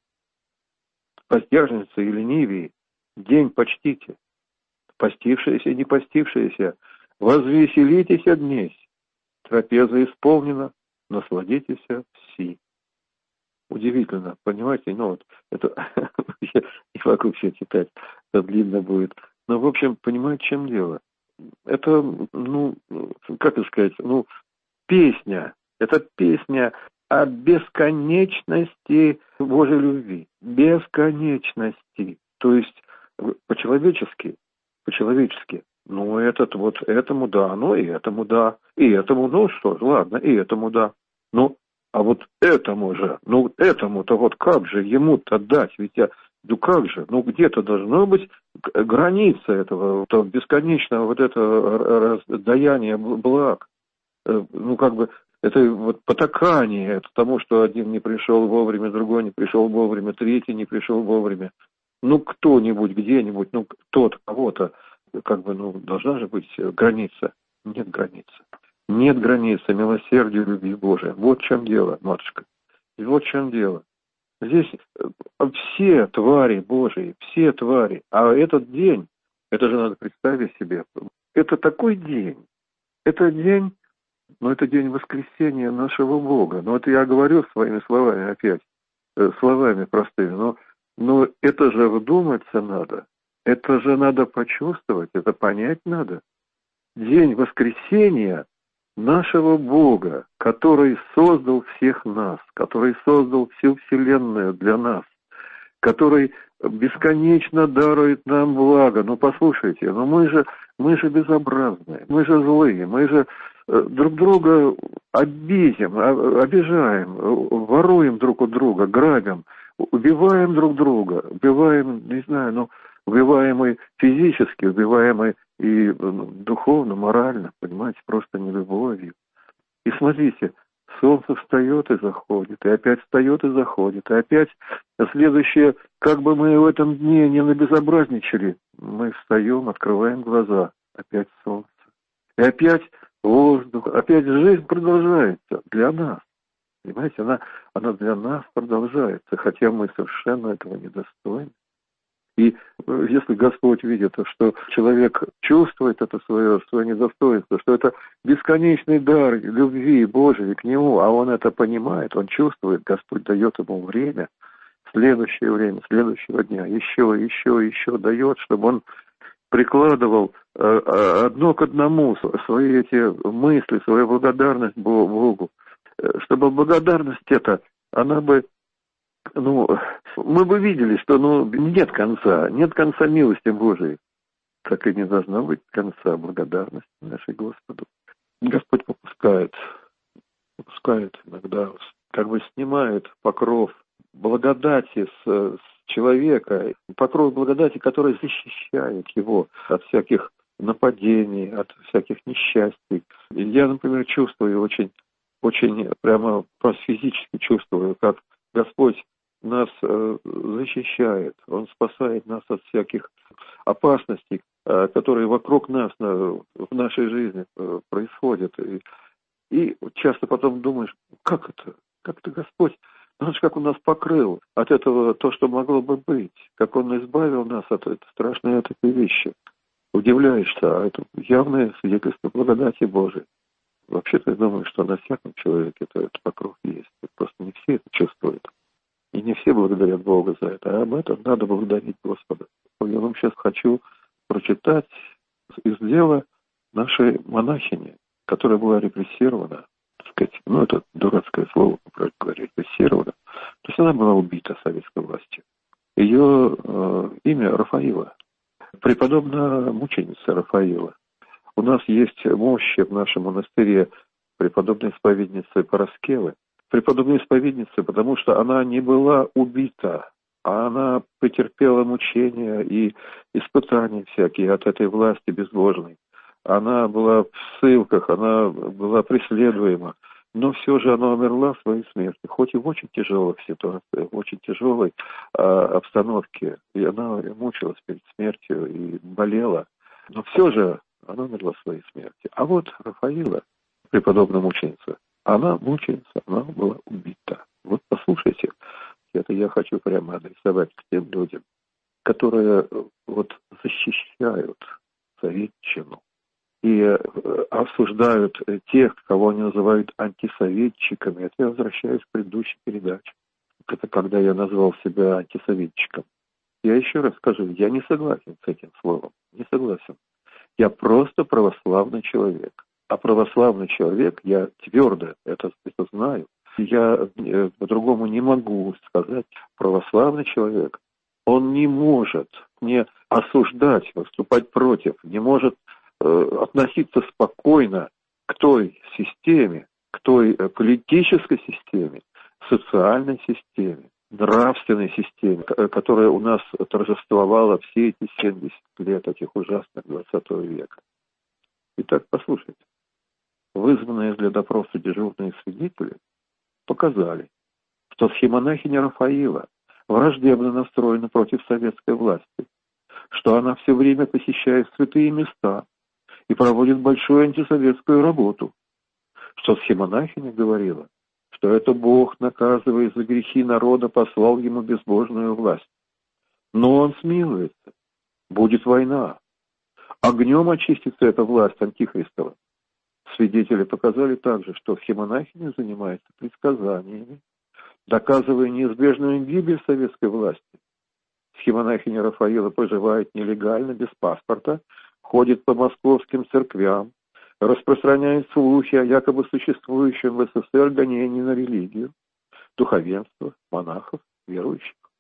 постяжницы и ленивые, день почтите, постившиеся и не постившиеся, возвеселитесь днесь, трапеза исполнена, насладитесь все. Удивительно, понимаете, ну вот, это я не могу все читать, это длинно будет. Но, в общем, понимаете, в чем дело? Это, ну, как это сказать, ну, песня, это песня о бесконечности Божьей любви, бесконечности, то есть по-человечески, по-человечески, ну, этот вот, этому да, ну, и этому да, и этому, ну, что ж, ладно, и этому да, ну, а вот этому же, ну, этому-то вот как же ему-то дать, ведь я, ну, как же, ну, где-то должна быть граница этого, этого бесконечного вот этого раздаяния благ, ну, как бы, это вот потакание, это тому, что один не пришел вовремя, другой не пришел вовремя, третий не пришел вовремя. Ну, кто-нибудь, где-нибудь, ну, тот, кого-то, как бы, ну, должна же быть граница. Нет границы. Нет границы милосердию, любви Божией. Вот в чем дело, матушка. И вот в чем дело. Здесь все твари Божии, все твари. А этот день, это же надо представить себе, это такой день. Это день, ну, это день воскресения нашего Бога. Ну, это я говорю своими словами опять, словами простыми, но Но это же вдуматься надо, это же надо почувствовать, это понять надо. День воскресения нашего Бога, который создал всех нас, который создал всю Вселенную для нас, который бесконечно дарует нам благо. Ну, послушайте, ну мы же, мы же безобразные, мы же злые, мы же друг друга обидим, обижаем, воруем друг у друга, грабим, убиваем друг друга, убиваем, не знаю, ну, убиваем и физически, убиваем и, и духовно, морально, понимаете, просто нелюбовью. И смотрите, солнце встает и заходит, и опять встает и заходит, и опять следующее, как бы мы в этом дне не набезобразничали, мы встаем, открываем глаза, опять солнце, и опять воздух, опять жизнь продолжается для нас. Понимаете, она, она для нас продолжается, хотя мы совершенно этого недостойны. И если Господь видит, что человек чувствует это свое, свое недостоинство, что это бесконечный дар любви Божией к нему, а он это понимает, он чувствует, Господь дает ему время, следующее время, следующего дня, еще, еще, еще дает, чтобы он прикладывал одно к одному свои эти мысли, свою благодарность Богу, чтобы благодарность эта, она бы, ну, мы бы видели, что, ну, нет конца, нет конца милости Божией. Так и не должно быть конца благодарности нашей Господу. Господь попускает, попускает иногда, как бы снимает покров благодати с, с человека, покров благодати, который защищает его от всяких нападений, от всяких несчастий. И я, например, чувствую очень, очень прямо просто физически чувствую, как Господь нас э, защищает, Он спасает нас от всяких опасностей, э, которые вокруг нас на, в нашей жизни э, происходят. И, и часто потом думаешь, как это? Как это Господь? Он же как Он нас покрыл от этого то, что могло бы быть, как Он избавил нас от этой страшной от этой вещи. Удивляешься, а это явное свидетельство благодати Божией. Вообще-то я думаю, что на всяком человеке это, этот покров есть. Просто не все это чувствуют. И не все благодарят Бога за это, а об этом надо благодарить Господа. Я вам сейчас хочу прочитать из дела нашей монахини, которая была репрессирована, так сказать, ну это дурацкое слово, правильно говоря, репрессирована. То есть она была убита советской властью. Ее э, имя Рафаила, преподобная мученица Рафаила. У нас есть мощи в нашем монастыре преподобной исповедницы Параскевы. Преподобной исповедницы, потому что она не была убита, а она претерпела мучения и испытания всякие от этой власти безбожной. Она была в ссылках, она была преследуема, но все же она умерла своей смертью, хоть и в очень тяжелых ситуациях, в очень тяжелой а, обстановке. И она мучилась перед смертью и болела, но все же она умерла своей смертью. А вот Рафаила, преподобная мученица, она мученица, она была убита. Вот послушайте, это я хочу прямо адресовать к тем людям, которые вот защищают советчину и осуждают тех, кого они называют антисоветчиками. Это я возвращаюсь к предыдущей передаче. Это когда я назвал себя антисоветчиком. Я еще раз скажу, я не согласен с этим словом, не согласен. Я просто православный человек. А православный человек, я твердо это, это знаю, я э, по-другому не могу сказать, православный человек, он не может не осуждать, выступать против, не может э, относиться спокойно к той системе, к той э, политической системе, социальной системе, нравственной системе, которая у нас торжествовала все эти семьдесят лет этих ужасных двадцатого века. Итак, послушайте. Вызванные для допроса дежурные свидетели показали, что схемонахиня Рафаила враждебно настроена против советской власти, что она все время посещает святые места и проводит большую антисоветскую работу, что схемонахиня говорила, что это Бог, наказывая за грехи народа, послал ему безбожную власть. Но он смилуется, будет война, огнем очистится эта власть антихристова. Свидетели показали также, что схемонахиня занимается предсказаниями, доказывая неизбежную гибель советской власти. Схемонахиня Рафаила проживает нелегально, без паспорта, ходит по московским церквям, распространяет слухи о якобы существующем в СССР гонении на религию, духовенство, монахов, верующих.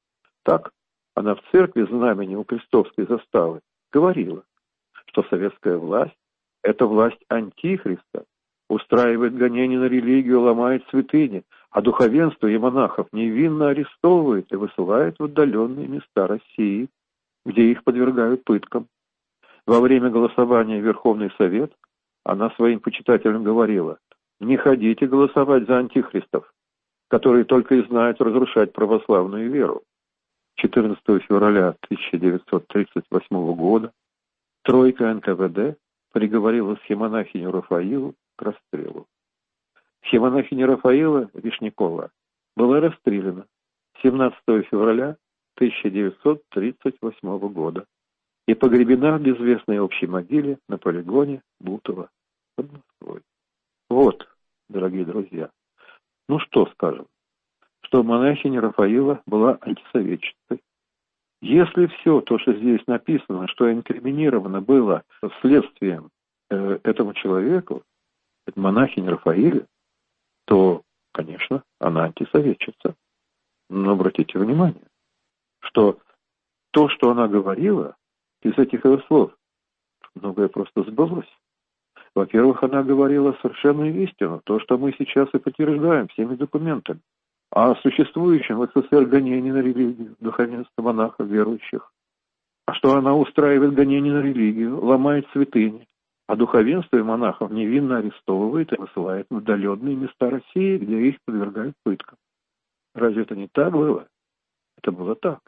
так она в церкви знамени у Крестовской заставы говорила, что советская власть – это власть антихриста, устраивает гонения на религию, ломает святыни, а духовенство и монахов невинно арестовывает и высылает в отдаленные места России, где их подвергают пыткам. Во время голосования в Верховный Совет она своим почитателям говорила: не ходите голосовать за антихристов, которые только и знают разрушать православную веру. четырнадцатого февраля тысяча девятьсот тридцать восьмого года тройка эн ка вэ дэ приговорила схемонахиню Рафаилу к расстрелу. Схемонахиня Рафаила Вишнякова была расстреляна семнадцатого февраля тысяча девятьсот тридцать восьмого года и погребена в безвестной общей могиле на полигоне Бутово под Москвой. Вот, дорогие друзья, ну что скажем, что монахиня Рафаила была антисоветчицей. Если все то, что здесь написано, что инкриминировано было следствием э, этому человеку, монахиня Рафаиле, то, конечно, она антисоветчица. Но обратите внимание, что то, что она говорила, из этих ее слов, многое просто сбылось. Во-первых, она говорила совершенную истину, то, что мы сейчас и подтверждаем всеми документами, о существующем в эс эс эс эр гонении на религию, духовенство монахов, верующих. А что она устраивает гонения на религию, ломает святыни, а духовенство и монахов невинно арестовывает и высылает в отдаленные места России, где их подвергают пыткам. Разве это не так было? Это было так.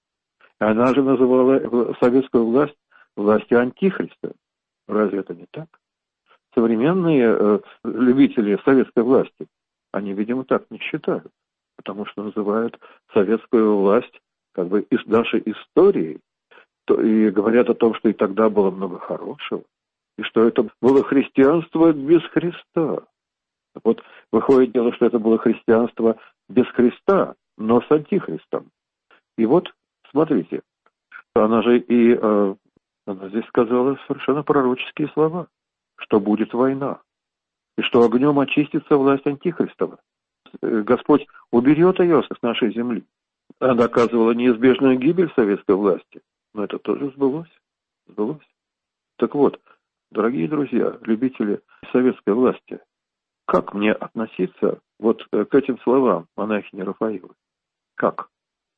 Она же называла советскую власть властью антихриста. Разве это не так? Современные э, любители советской власти, они, видимо, так не считают, потому что называют советскую власть как бы из нашей истории, то, и говорят о том, что и тогда было много хорошего, и что это было христианство без Христа. Вот выходит дело, что это было христианство без Христа, но с антихристом. И вот, смотрите, она же и э, она здесь сказала совершенно пророческие слова, что будет война, и что огнем очистится власть антихристова. Господь уберет ее с нашей земли. Она доказывала неизбежную гибель советской власти, но это тоже сбылось. сбылось. Так вот, дорогие друзья, любители советской власти, как мне относиться вот к этим словам монахини Рафаилы? Как?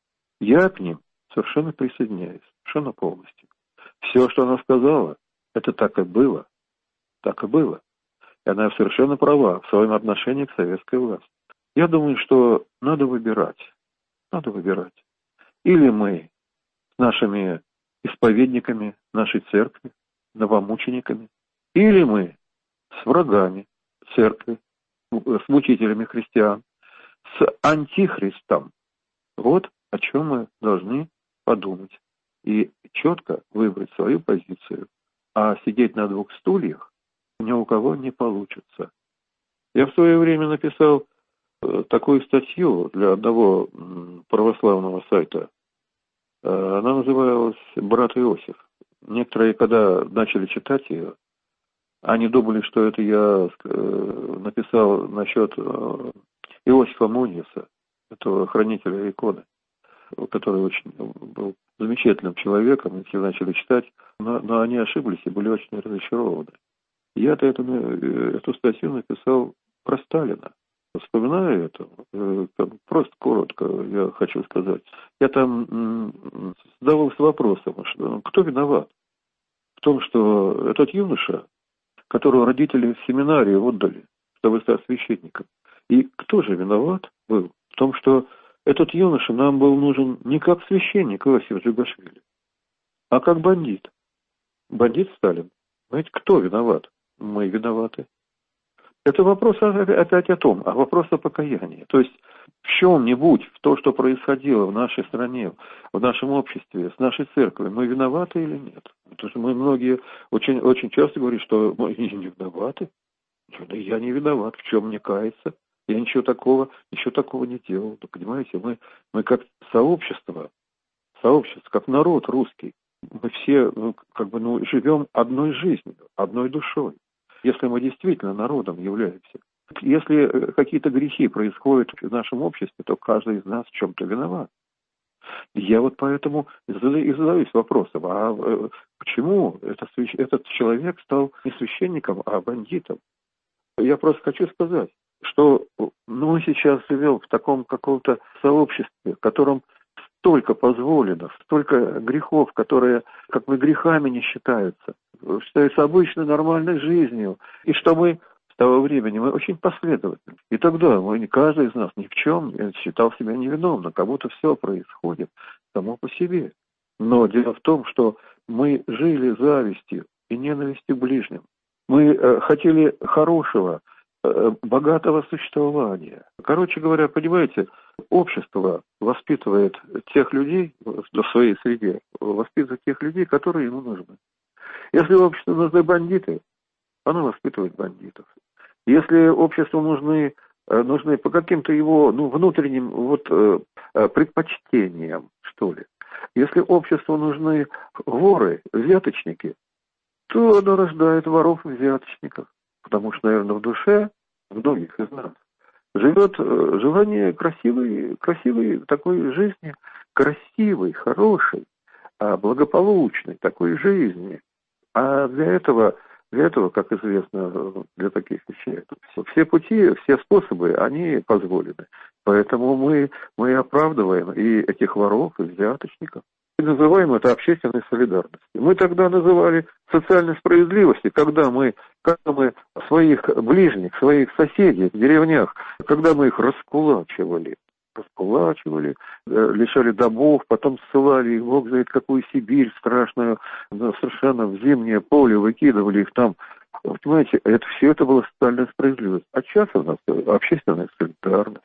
Я к ним совершенно присоединяюсь, совершенно полностью. Все, что она сказала, это так и было. Так и было. И она совершенно права в своем отношении к советской власти. Я думаю, что надо выбирать. Надо выбирать. Или мы с нашими исповедниками нашей церкви, новомучениками, или мы с врагами церкви, с мучителями христиан, с антихристом. Вот о чем мы должны подумать и четко выбрать свою позицию. А сидеть на двух стульях ни у кого не получится. Я в свое время написал такую статью для одного православного сайта. Она называлась «Брат Иосиф». Некоторые, когда начали читать ее, они думали, что это я написал насчет Иосифа Муниуса, этого хранителя иконы, который очень был замечательным человеком, и все начали читать, но, но они ошиблись и были очень разочарованы. Я-то эту, эту статью написал про Сталина. Вспоминаю это, просто коротко я хочу сказать. Я там задавался вопросом, что, кто виноват в том, что этот юноша, которого родители в семинарию отдали, чтобы стать священником, и кто же виноват был в том, что этот юноша нам был нужен не как священник Иосиф Джугашвили, а как бандит. Бандит Сталин. Знаете, кто виноват? Мы виноваты. Это вопрос опять о том, а вопрос о покаянии. То есть в чем-нибудь, в то, что происходило в нашей стране, в нашем обществе, с нашей церковью, мы виноваты или нет? Потому что мы многие очень, очень часто говорят, что мы не виноваты. Я не виноват, в чем мне каяться. Я ничего такого, ничего такого не делал. Понимаете, мы, мы как сообщество, сообщество, как народ русский, мы все ну, как бы, ну, живем одной жизнью, одной душой. Если мы действительно народом являемся. Если какие-то грехи происходят в нашем обществе, то каждый из нас в чем-то виноват. Я вот поэтому и задаюсь вопросом, а почему этот человек стал не священником, а бандитом? Я просто хочу сказать, что мы сейчас живем в таком каком-то сообществе, в котором столько позволено, столько грехов, которые как бы грехами не считаются, считаются обычной нормальной жизнью. И что мы с того времени, мы очень последовательны. И тогда мы, каждый из нас ни в чем считал себя невиновным, кому-то все происходит само по себе. Но дело в том, что мы жили завистью и ненавистью к ближним. Мы э, хотели хорошего, э, богатого существования. Короче говоря, понимаете, общество воспитывает тех людей в своей среде, воспитывает тех людей, которые ему нужны. Если обществу нужны бандиты, оно воспитывает бандитов. Если обществу нужны, нужны по каким-то его ну, внутренним вот, предпочтениям, что ли, если обществу нужны воры, взяточники, то оно рождает воров и взяточников. Потому что, наверное, в душе многих из нас живет желание красивой, красивой такой жизни, красивой, хорошей, благополучной такой жизни. А для этого, для этого, как известно, для таких вещей, все пути, все способы, они позволены. Поэтому мы, мы оправдываем и этих воров, и взяточников. Мы называем это общественной солидарностью. Мы тогда называли социальной справедливостью, когда мы, когда мы своих ближних, своих соседей в деревнях, когда мы их раскулачивали, раскулачивали, лишали домов, потом ссылали их, бог знает какую Сибирь страшную, совершенно в зимнее поле, выкидывали их там. Понимаете, это, все это было социальная справедливость. А сейчас у нас общественная солидарность.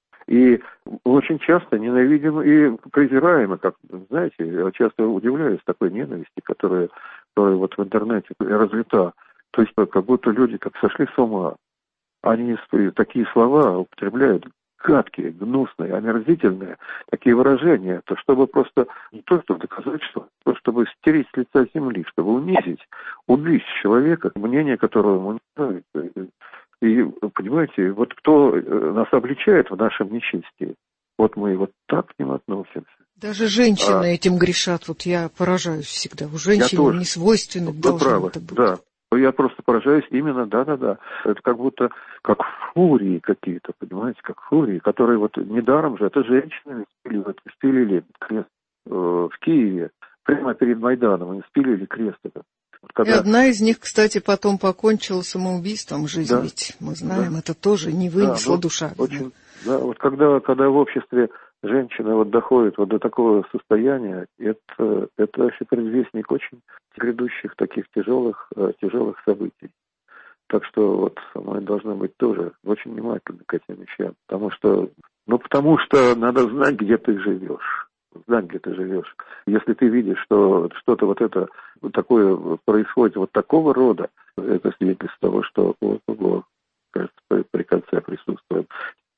И очень часто ненавидим и презираем, и, как, знаете, я часто удивляюсь такой ненависти, которая, которая вот в интернете разлита. То есть как будто люди как сошли с ума. Они такие слова употребляют, гадкие, гнусные, омерзительные, такие выражения, то чтобы просто не то, чтобы доказать, что, то чтобы стереть с лица земли, чтобы унизить, убить человека, мнение которого ему не нравится. И, понимаете, вот кто нас обличает в нашем нечестии, вот мы вот так к ним относимся. Даже женщины а, этим грешат, вот я поражаюсь всегда. У женщин не свойственно должно это быть. Да. Я просто поражаюсь именно, да-да-да. Это как будто, как фурии какие-то, понимаете, как фурии, которые вот недаром же, это женщины спилили, спилили крест э, в Киеве, прямо перед Майданом, они спилили крест этот. Когда... И одна из них, кстати, потом покончила самоубийством жизнь, да, ведь мы знаем, да, это тоже не вынесла, да, вот, душа. Очень, да, вот когда, когда в обществе женщина вот доходит вот до такого состояния, это, это вообще предвестник очень грядущих таких тяжелых, тяжелых событий. Так что вот мы должны быть тоже очень внимательны к этим вещам, потому что, ну, потому что надо знать, где ты живешь. Знать, где ты живешь. Если ты видишь, что что-то вот это вот такое происходит вот такого рода, это свидетельство того, что вот, вот, кажется, при конце присутствует.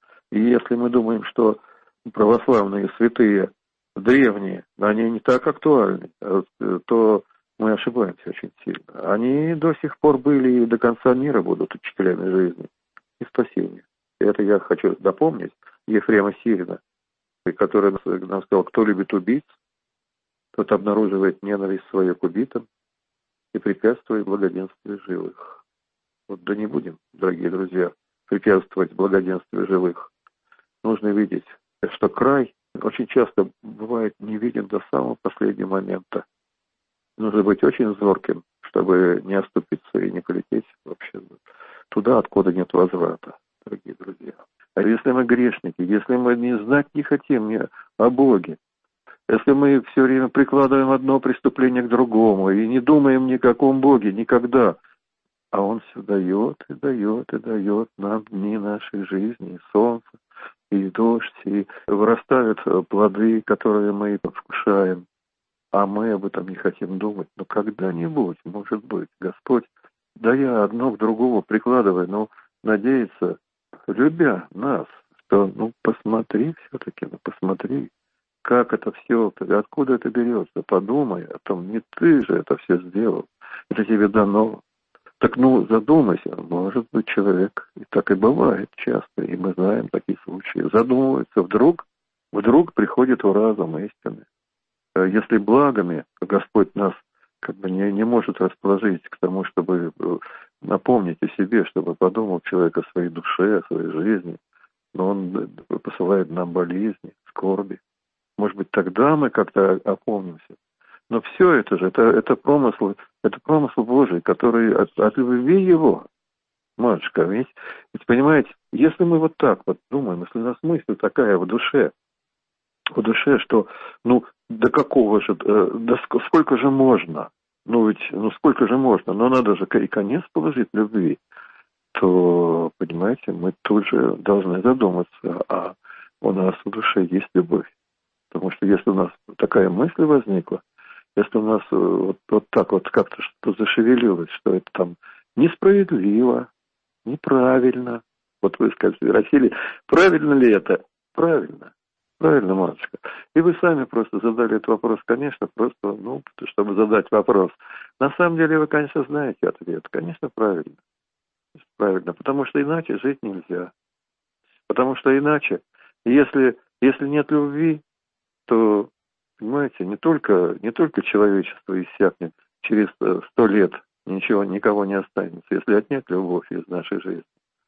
И если мы думаем, что православные святые древние, они не так актуальны, то мы ошибаемся очень сильно. Они до сих пор были и до конца мира будут учителями жизни и спасения. И это я хочу напомнить Ефрема Сирина, который нам сказал, кто любит убийц, тот обнаруживает ненависть свою к убитым и препятствует благоденствию живых. Вот да не будем, дорогие друзья, препятствовать благоденствию живых. Нужно видеть, что край очень часто бывает не виден до самого последнего момента. Нужно быть очень зорким, чтобы не оступиться и не полететь вообще туда, откуда нет возврата, дорогие друзья. А если мы грешники, если мы не знать не хотим ни о Боге, если мы все время прикладываем одно преступление к другому и не думаем ни о каком Боге никогда, а Он все дает и дает и дает нам дни нашей жизни, и солнце, и дождь, и вырастают плоды, которые мы вкушаем, а мы об этом не хотим думать. Но когда-нибудь, может быть, Господь, да я одно к другому прикладываю, но надеется, любя нас, что, ну, посмотри все-таки, ну, посмотри, как это все, откуда это берется, подумай о том, не ты же это все сделал, это тебе дано. Так, ну, задумайся, может быть, человек, и так и бывает часто, и мы знаем такие случаи, задумывается вдруг, вдруг приходит в разум истины. Если благами Господь нас как бы не, не может расположить к тому, чтобы напомнить о себе, чтобы подумал человек о своей душе, о своей жизни, но Он посылает нам болезни, скорби. Может быть, тогда мы как-то опомнимся. Но все это же, это, это промысл, это промысл Божий, который от, от любви Его. Матушка, ведь, ведь, понимаете, если мы вот так вот думаем, если у нас мысль такая в душе, в душе, что, ну, до какого же, до сколько же можно, ну ведь, ну сколько же можно, но надо же и конец положить любви, то, понимаете, мы тут же должны задуматься, а у нас в душе есть любовь. Потому что если у нас такая мысль возникла, если у нас вот, вот так вот как-то что-то зашевелилось, что это там несправедливо, неправильно, вот вы спросили, правильно ли это? Правильно. Правильно, матушка. И вы сами просто задали этот вопрос, конечно, просто, ну, чтобы задать вопрос. На самом деле вы, конечно, знаете ответ. Конечно, правильно. Правильно, потому что иначе жить нельзя. Потому что иначе, если, если нет любви, то, понимаете, не только, не только человечество иссякнет, через сто лет ничего, никого не останется. Если отнять любовь из нашей жизни,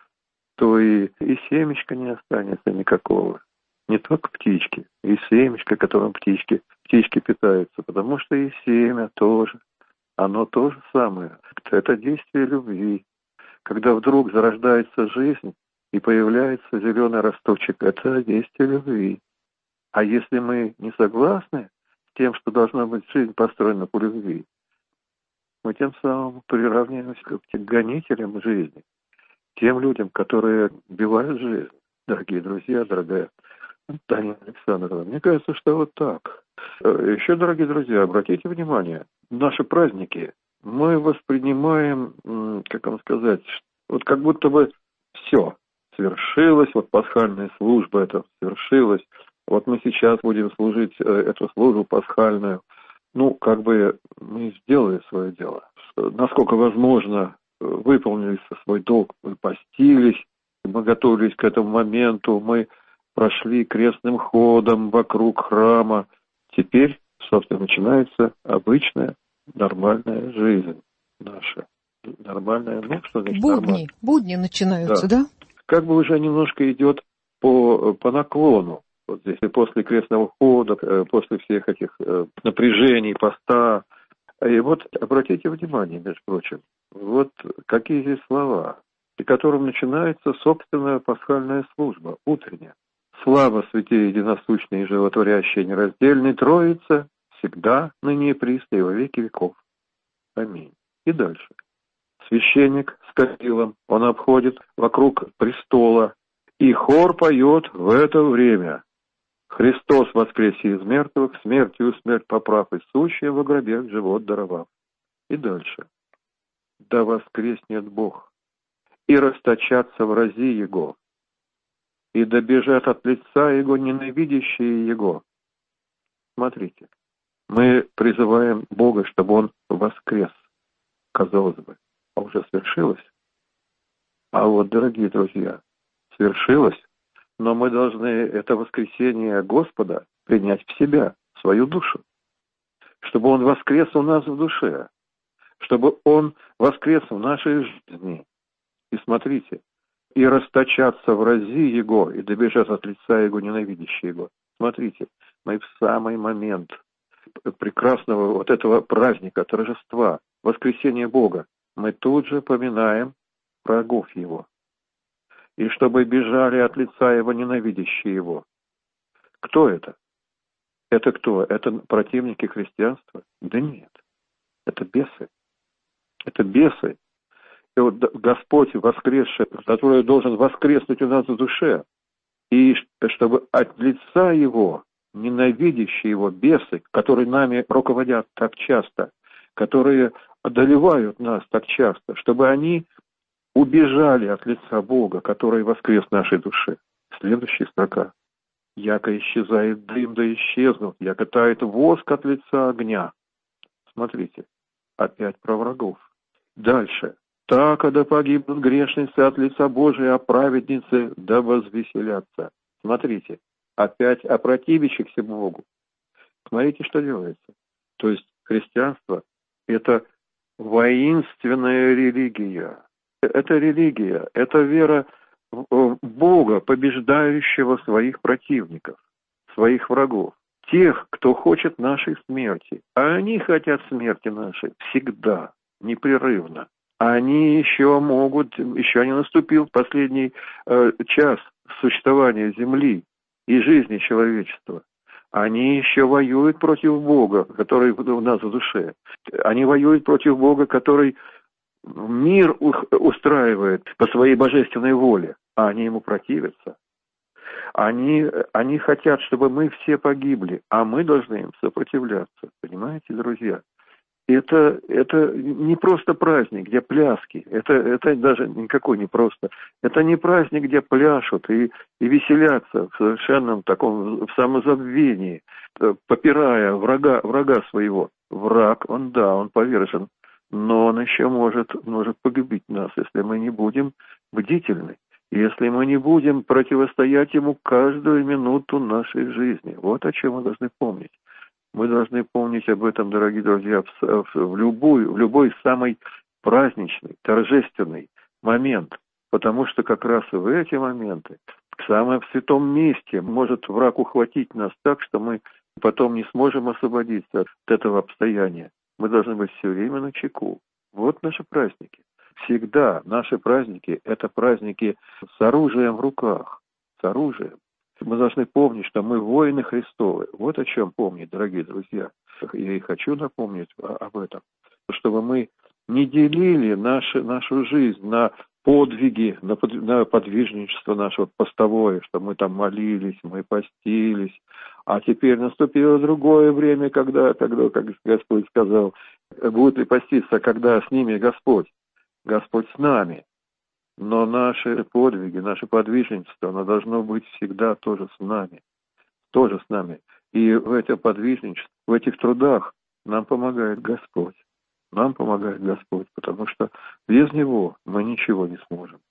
то и, и семечка не останется никакого. Не только птички, и семечко, которым птички, птички питаются, потому что и семя тоже, оно то же самое. Это действие любви. Когда вдруг зарождается жизнь и появляется зеленый росточек, это действие любви. А если мы не согласны с тем, что должна быть жизнь построена по любви, мы тем самым приравниваемся к гонителям жизни, тем людям, которые убивают жизнь. Дорогие друзья, дорогая Таня Александровна, мне кажется, что вот так. Еще, дорогие друзья, обратите внимание, наши праздники мы воспринимаем, как вам сказать, вот как будто бы все свершилось, вот пасхальная служба это свершилась, вот мы сейчас будем служить эту службу пасхальную. Ну, как бы мы сделали свое дело. Насколько возможно, выполнили свой долг, мы постились, мы готовились к этому моменту, мы прошли крестным ходом вокруг храма. Теперь, собственно, начинается обычная, нормальная жизнь наша. Нормальная, ну, что значит будни, нормально? Будни начинаются, да? да? Как бы уже немножко идет по, по наклону. Вот здесь и после крестного хода, после всех этих напряжений, поста. И вот обратите внимание, между прочим, вот какие здесь слова, при котором начинается собственная пасхальная служба, утренняя. Слава святей единосущной и животворящей нераздельной Троице, всегда, ныне и присно и во веки веков. Аминь. И дальше. Священник с кадилом, он обходит вокруг престола, и хор поет в это время. Христос воскресе из мертвых, смертью смерть поправ и сущая во гробе живот даровав. И дальше. Да воскреснет Бог, и расточатся врази Его, и добежат от лица Его ненавидящие Его. Смотрите, мы призываем Бога, чтобы Он воскрес. Казалось бы, а уже свершилось. А вот, дорогие друзья, свершилось, но мы должны это воскресение Господа принять в себя, в свою душу, чтобы Он воскрес у нас в душе, чтобы Он воскрес в нашей жизни. И смотрите, и расточатся врази Его, и добежат от лица Его ненавидящие Его. Смотрите, мы в самый момент прекрасного вот этого праздника, торжества, воскресения Бога, мы тут же поминаем врагов Его. И чтобы бежали от лица Его ненавидящие Его. Кто это? Это кто? Это противники христианства? Да нет. Это бесы. Это бесы. И вот Господь воскресший, который должен воскреснуть у нас в душе, и чтобы от лица Его, ненавидящие Его бесы, которые нами руководят так часто, которые одолевают нас так часто, чтобы они убежали от лица Бога, который воскрес в нашей душе. Следующая строка. Яко исчезает дым, да исчезнут, яко тает воск от лица огня. Смотрите, опять про врагов. Дальше. Так, да погибнут грешницы от лица Божия, а праведницы да возвеселятся. Смотрите, опять о противящихся Богу. Смотрите, что делается. То есть христианство – это воинственная религия. Это религия, это вера в Бога, побеждающего своих противников, своих врагов, тех, кто хочет нашей смерти. А они хотят смерти нашей всегда, непрерывно. Они еще могут, еще не наступил последний э, час существования Земли и жизни человечества. Они еще воюют против Бога, который у нас в душе. Они воюют против Бога, который мир устраивает по своей божественной воле, а они ему противятся. Они, они хотят, чтобы мы все погибли, а мы должны им сопротивляться. Понимаете, друзья? Это, это не просто праздник, где пляски. Это, это даже никакой не просто. Это не праздник, где пляшут и, и веселятся в совершенном таком в самозабвении, попирая врага, врага своего. Враг, он да, он повержен, но он еще может, может погубить нас, если мы не будем бдительны. Если мы не будем противостоять ему каждую минуту нашей жизни. Вот о чем мы должны помнить. Мы должны помнить об этом, дорогие друзья, в, в, любой, в любой самый праздничный, торжественный момент. Потому что как раз в эти моменты, в самом святом месте, может враг ухватить нас так, что мы потом не сможем освободиться от этого обстояния. Мы должны быть все время начеку. Вот наши праздники. Всегда наши праздники – это праздники с оружием в руках, с оружием. Мы должны помнить, что мы воины Христовы. Вот о чем помнить, дорогие друзья. Я и хочу напомнить об этом. Чтобы мы не делили наши, нашу жизнь на подвиги, на, под, на подвижничество наше постовое, что мы там молились, мы постились. А теперь наступило другое время, когда, когда, как Господь сказал, будут ли поститься, когда с ними Господь. Господь с нами. Но наши подвиги, наше подвижничество, оно должно быть всегда тоже с нами. Тоже с нами. И в этом подвижничестве, в этих трудах нам помогает Господь. Нам помогает Господь, потому что без Него мы ничего не сможем.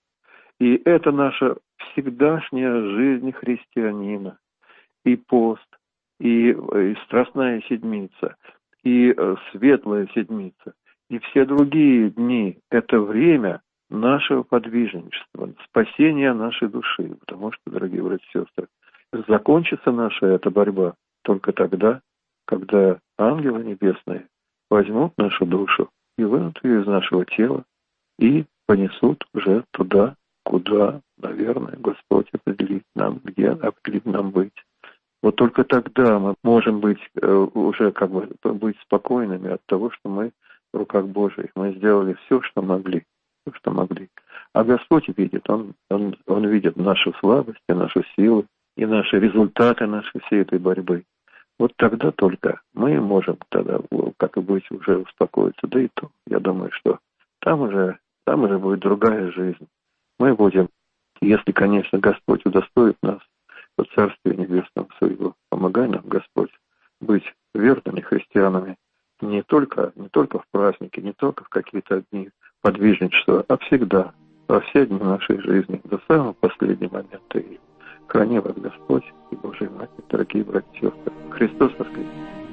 И это наша всегдашняя жизнь христианина. И пост, и, и страстная седмица, и светлая седмица, и все другие дни – это время нашего подвижничества, спасения нашей души. Потому что, дорогие братья и сестры, закончится наша эта борьба только тогда, когда ангелы небесные возьмут нашу душу и вынут ее из нашего тела и понесут уже туда, куда, наверное, Господь определит нам, где определит нам быть. Вот только тогда мы можем быть уже как бы быть спокойными от того, что мы в руках Божьих. Мы сделали все, что могли. Все, что могли. А Господь видит, Он, Он, Он видит нашу слабость, и нашу силу, и наши результаты нашей всей этой борьбы. Вот тогда только мы можем тогда, как и быть, уже успокоиться. Да и то, я думаю, что там уже, там уже будет другая жизнь. Мы будем, если, конечно, Господь удостоит нас в Царстве Небесном своего, помогай нам, Господь, быть верными христианами не только, не только в праздники, не только в какие-то дни подвижничества, а всегда, во все дни нашей жизни, до самого последнего момента. И храни вас Господь и Божия Матерь, дорогие братья и сестры. Христос воскрес!